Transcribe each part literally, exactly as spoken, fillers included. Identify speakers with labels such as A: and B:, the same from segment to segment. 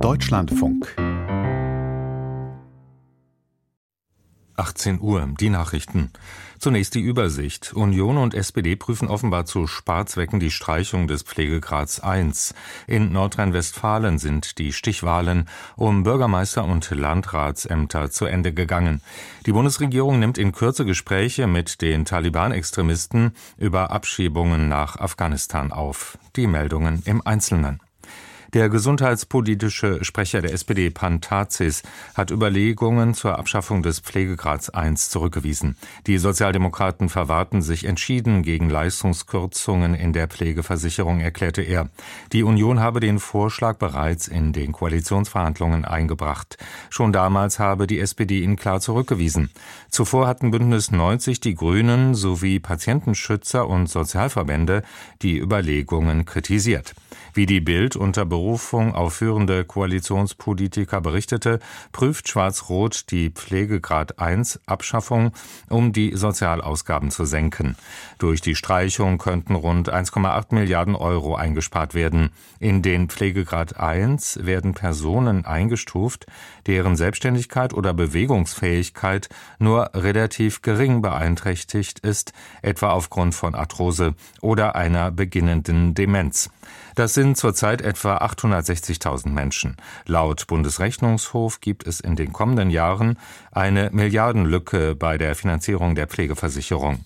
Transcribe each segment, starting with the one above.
A: Deutschlandfunk.
B: achtzehn Uhr, die Nachrichten. Zunächst die Übersicht. Union und S P D prüfen offenbar zu Sparzwecken die Streichung des Pflegegrads eins. In Nordrhein-Westfalen sind die Stichwahlen um Bürgermeister- und Landratsämter zu Ende gegangen. Die Bundesregierung nimmt in Kürze Gespräche mit den Taliban-Extremisten über Abschiebungen nach Afghanistan auf. Die Meldungen im Einzelnen. Der gesundheitspolitische Sprecher der S P D, Pantazis, hat Überlegungen zur Abschaffung des Pflegegrads eins zurückgewiesen. Die Sozialdemokraten verwahrten sich entschieden gegen Leistungskürzungen in der Pflegeversicherung, erklärte er. Die Union habe den Vorschlag bereits in den Koalitionsverhandlungen eingebracht. Schon damals habe die S P D ihn klar zurückgewiesen. Zuvor hatten Bündnis neunzig, die Grünen sowie Patientenschützer und Sozialverbände die Überlegungen kritisiert. Wie die Bild unter Berufung auf führende Koalitionspolitiker berichtete, prüft Schwarz-Rot die Pflegegrad eins Abschaffung, um die Sozialausgaben zu senken. Durch die Streichung könnten rund eins Komma acht Milliarden Euro eingespart werden. In den Pflegegrad eins werden Personen eingestuft, deren Selbstständigkeit oder Bewegungsfähigkeit nur relativ gering beeinträchtigt ist, etwa aufgrund von Arthrose oder einer beginnenden Demenz. Das sind zurzeit etwa achthundertsechzigtausend Menschen. Laut Bundesrechnungshof gibt es in den kommenden Jahren eine Milliardenlücke bei der Finanzierung der Pflegeversicherung.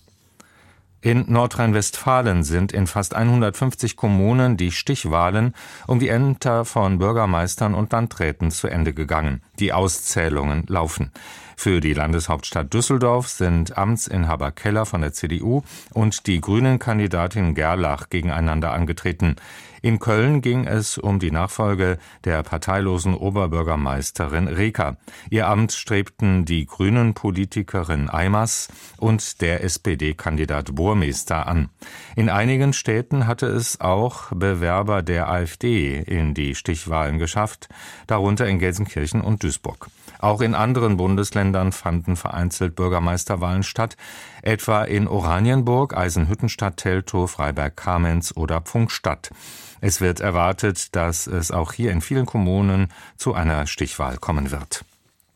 B: In Nordrhein-Westfalen sind in fast hundertfünfzig Kommunen die Stichwahlen um die Ämter von Bürgermeistern und Landräten zu Ende gegangen. Die Auszählungen laufen. Für die Landeshauptstadt Düsseldorf sind Amtsinhaber Keller von der C D U und die Grünen-Kandidatin Gerlach gegeneinander angetreten. In Köln ging es um die Nachfolge der parteilosen Oberbürgermeisterin Reker. Ihr Amt strebten die Grünen-Politikerin Eimers und der S P D-Kandidat Burmester an. In einigen Städten hatte es auch Bewerber der AfD in die Stichwahlen geschafft, darunter in Gelsenkirchen und Duisburg. Auch in anderen Bundesländern fanden vereinzelt Bürgermeisterwahlen statt, etwa in Oranienburg, Eisenhüttenstadt, Teltow, Freiberg-Kamenz oder Pfungstadt. Es wird erwartet, dass es auch hier in vielen Kommunen zu einer Stichwahl kommen wird.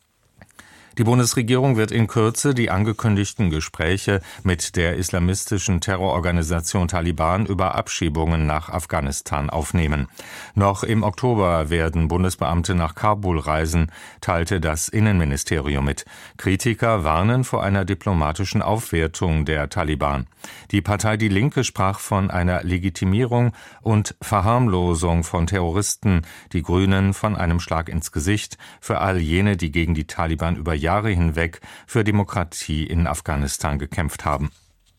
B: Die Bundesregierung wird in Kürze die angekündigten Gespräche mit der islamistischen Terrororganisation Taliban über Abschiebungen nach Afghanistan aufnehmen. Noch im Oktober werden Bundesbeamte nach Kabul reisen, teilte das Innenministerium mit. Kritiker warnen vor einer diplomatischen Aufwertung der Taliban. Die Partei Die Linke sprach von einer Legitimierung und Verharmlosung von Terroristen, die Grünen von einem Schlag ins Gesicht für all jene, die gegen die Taliban über Jahre hinweg für Demokratie in Afghanistan gekämpft haben.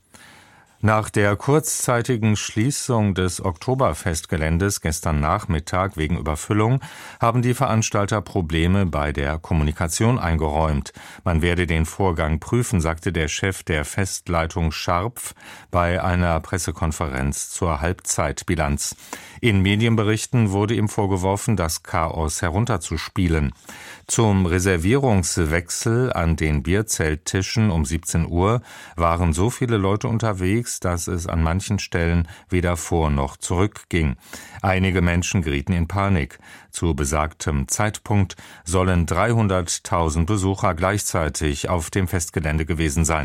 B: Nach der kurzzeitigen Schließung des Oktoberfestgeländes gestern Nachmittag wegen Überfüllung haben die Veranstalter Probleme bei der Kommunikation eingeräumt. Man werde den Vorgang prüfen, sagte der Chef der Festleitung Scharpf bei einer Pressekonferenz zur Halbzeitbilanz. In Medienberichten wurde ihm vorgeworfen, das Chaos herunterzuspielen. Zum Reservierungswechsel an den Bierzelttischen um siebzehn Uhr waren so viele Leute unterwegs, dass es an manchen Stellen weder vor noch zurück ging. Einige Menschen gerieten in Panik. Zu besagtem Zeitpunkt sollen dreihunderttausend Besucher gleichzeitig auf dem Festgelände gewesen sein.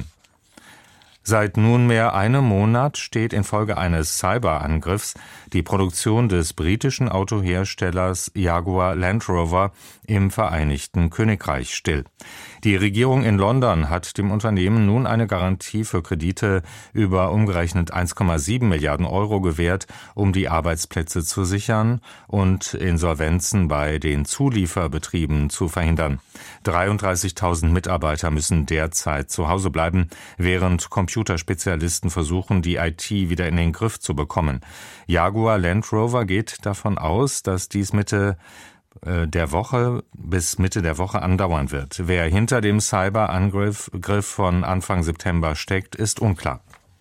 B: Seit nunmehr einem Monat steht infolge eines Cyberangriffs die Produktion des britischen Autoherstellers Jaguar Land Rover im Vereinigten Königreich still. Die Regierung in London hat dem Unternehmen nun eine Garantie für Kredite über umgerechnet eins Komma sieben Milliarden Euro gewährt, um die Arbeitsplätze zu sichern und Insolvenzen bei den Zulieferbetrieben zu verhindern. dreiunddreißigtausend Mitarbeiter müssen derzeit zu Hause bleiben, während Computerspezialisten versuchen, die I T wieder in den Griff zu bekommen. Jaguar Land Rover geht davon aus, dass dies Mitte der Woche bis Mitte der Woche andauern wird. Wer hinter dem Cyberangriff von Anfang September steckt, ist unklar.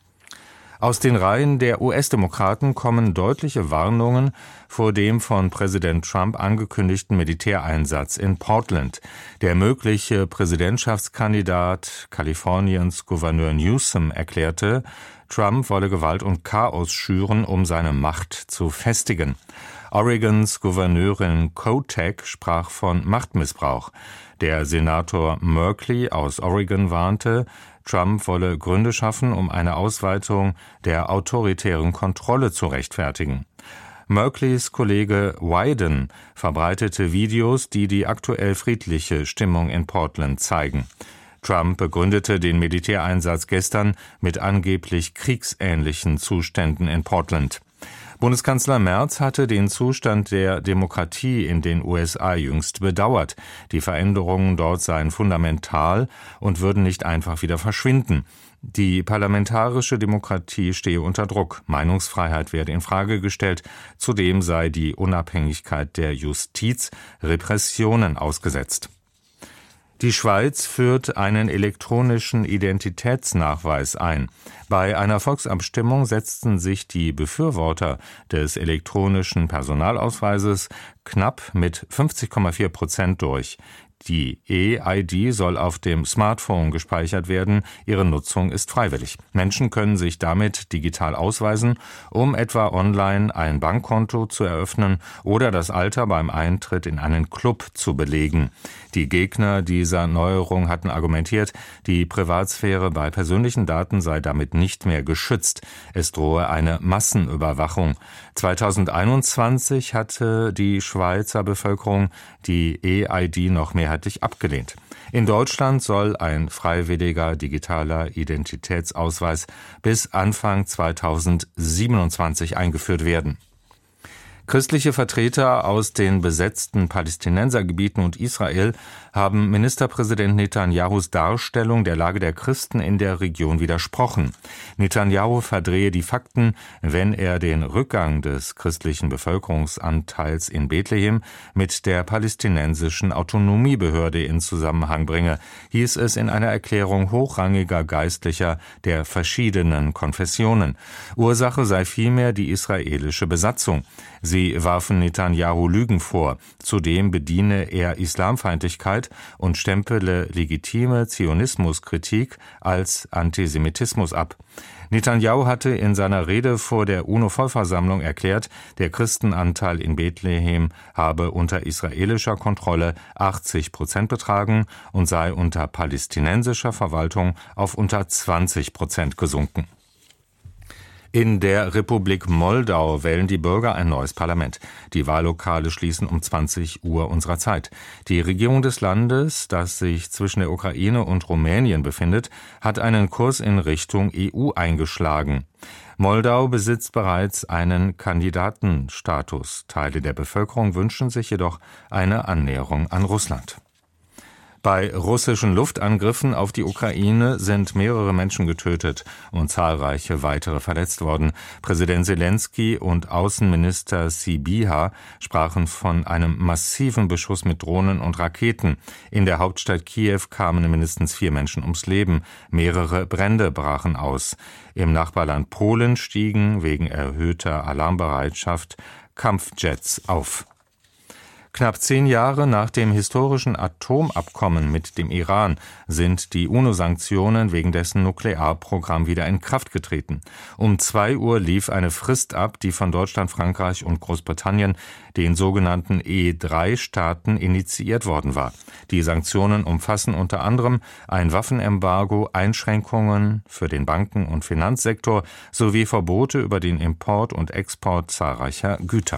B: Aus den Reihen der U S-Demokraten kommen deutliche Warnungen vor dem von Präsident Trump angekündigten Militäreinsatz in Portland. Der mögliche Präsidentschaftskandidat Kaliforniens Gouverneur Newsom erklärte, Trump wolle Gewalt und Chaos schüren, um seine Macht zu festigen. Oregons Gouverneurin Kotek sprach von Machtmissbrauch. Der Senator Merkley aus Oregon warnte, Trump wolle Gründe schaffen, um eine Ausweitung der autoritären Kontrolle zu rechtfertigen. Merkleys Kollege Wyden verbreitete Videos, die die aktuell friedliche Stimmung in Portland zeigen. Trump begründete den Militäreinsatz gestern mit angeblich kriegsähnlichen Zuständen in Portland. Bundeskanzler Merz hatte den Zustand der Demokratie in den U S A jüngst bedauert. Die Veränderungen dort seien fundamental und würden nicht einfach wieder verschwinden. Die parlamentarische Demokratie stehe unter Druck, Meinungsfreiheit werde in Frage gestellt, zudem sei die Unabhängigkeit der Justiz Repressionen ausgesetzt. Die Schweiz führt einen elektronischen Identitätsnachweis ein. Bei einer Volksabstimmung setzten sich die Befürworter des elektronischen Personalausweises knapp mit fünfzig Komma vier Prozent durch. Die E-I D soll auf dem Smartphone gespeichert werden. Ihre Nutzung ist freiwillig. Menschen können sich damit digital ausweisen, um etwa online ein Bankkonto zu eröffnen oder das Alter beim Eintritt in einen Club zu belegen. Die Gegner dieser Neuerung hatten argumentiert, die Privatsphäre bei persönlichen Daten sei damit nicht mehr geschützt. Es drohe eine Massenüberwachung. zweitausendeinundzwanzig hatte die Schweizer Bevölkerung die E-I D noch mehrheitlich abgelehnt. In Deutschland soll ein freiwilliger digitaler Identitätsausweis bis Anfang zweitausendsiebenundzwanzig eingeführt werden. Christliche Vertreter aus den besetzten Palästinensergebieten und Israel haben Ministerpräsident Netanyahus Darstellung der Lage der Christen in der Region widersprochen. Netanyahu verdrehe die Fakten, wenn er den Rückgang des christlichen Bevölkerungsanteils in Bethlehem mit der palästinensischen Autonomiebehörde in Zusammenhang bringe, hieß es in einer Erklärung hochrangiger Geistlicher der verschiedenen Konfessionen. Ursache sei vielmehr die israelische Besatzung. Sie warfen Netanyahu Lügen vor. Zudem bediene er Islamfeindlichkeit und stempele legitime Zionismuskritik als Antisemitismus ab. Netanyahu hatte in seiner Rede vor der UNO-Vollversammlung erklärt, der Christenanteil in Bethlehem habe unter israelischer Kontrolle achtzig Prozent betragen und sei unter palästinensischer Verwaltung auf unter zwanzig Prozent gesunken. In der Republik Moldau wählen die Bürger ein neues Parlament. Die Wahllokale schließen um zwanzig Uhr unserer Zeit. Die Regierung des Landes, das sich zwischen der Ukraine und Rumänien befindet, hat einen Kurs in Richtung E U eingeschlagen. Moldau besitzt bereits einen Kandidatenstatus. Teile der Bevölkerung wünschen sich jedoch eine Annäherung an Russland. Bei russischen Luftangriffen auf die Ukraine sind mehrere Menschen getötet und zahlreiche weitere verletzt worden. Präsident Selenskyj und Außenminister Sybiha sprachen von einem massiven Beschuss mit Drohnen und Raketen. In der Hauptstadt Kiew kamen mindestens vier Menschen ums Leben. Mehrere Brände brachen aus. Im Nachbarland Polen stiegen wegen erhöhter Alarmbereitschaft Kampfjets auf. Knapp zehn Jahre nach dem historischen Atomabkommen mit dem Iran sind die UNO-Sanktionen wegen dessen Nuklearprogramm wieder in Kraft getreten. Um zwei Uhr lief eine Frist ab, die von Deutschland, Frankreich und Großbritannien, den sogenannten E drei Staaten, initiiert worden war. Die Sanktionen umfassen unter anderem ein Waffenembargo, Einschränkungen für den Banken- und Finanzsektor sowie Verbote über den Import und Export zahlreicher Güter.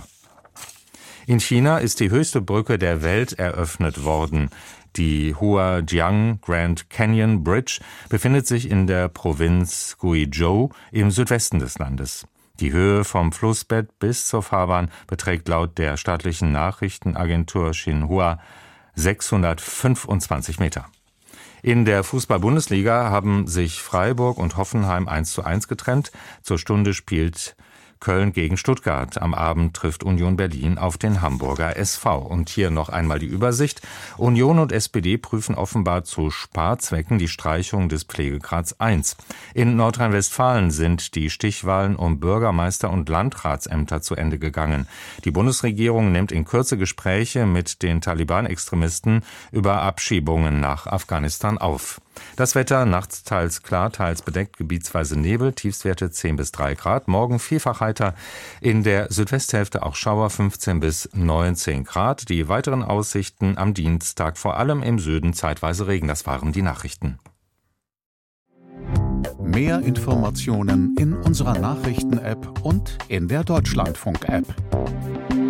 B: In China ist die höchste Brücke der Welt eröffnet worden. Die Huajiang Grand Canyon Bridge befindet sich in der Provinz Guizhou im Südwesten des Landes. Die Höhe vom Flussbett bis zur Fahrbahn beträgt laut der staatlichen Nachrichtenagentur Xinhua sechshundertfünfundzwanzig Meter. In der Fußball-Bundesliga haben sich Freiburg und Hoffenheim eins zu eins getrennt. Zur Stunde spielt Köln gegen Stuttgart. Am Abend trifft Union Berlin auf den Hamburger S V. Und hier noch einmal die Übersicht. Union und S P D prüfen offenbar zu Sparzwecken die Streichung des Pflegegrads eins. In Nordrhein-Westfalen sind die Stichwahlen um Bürgermeister- und Landratsämter zu Ende gegangen. Die Bundesregierung nimmt in Kürze Gespräche mit den Taliban-Extremisten über Abschiebungen nach Afghanistan auf. Das Wetter nachts teils klar, teils bedeckt, gebietsweise Nebel, Tiefstwerte zehn bis drei Grad. Morgen vielfach heiter, in der Südwesthälfte auch Schauer fünfzehn bis neunzehn Grad. Die weiteren Aussichten am Dienstag, vor allem im Süden zeitweise Regen. Das waren die Nachrichten.
A: Mehr Informationen in unserer Nachrichten-App und in der Deutschlandfunk-App.